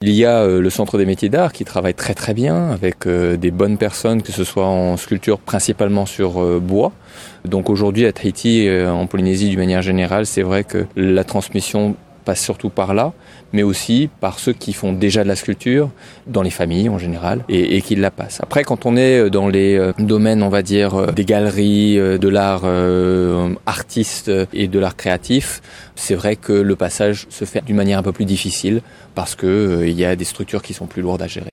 Il y a le Centre des métiers d'art qui travaille très très bien avec des bonnes personnes, que ce soit en sculpture principalement sur bois. Donc aujourd'hui à Tahiti, en Polynésie d'une manière générale, c'est vrai que la transmission passe surtout par là, mais aussi par ceux qui font déjà de la sculpture, dans les familles en général, et qui la passent. Après, quand on est dans les domaines, on va dire, des galeries, de l'art artiste et de l'art créatif, c'est vrai que le passage se fait d'une manière un peu plus difficile, parce que il y a des structures qui sont plus lourdes à gérer.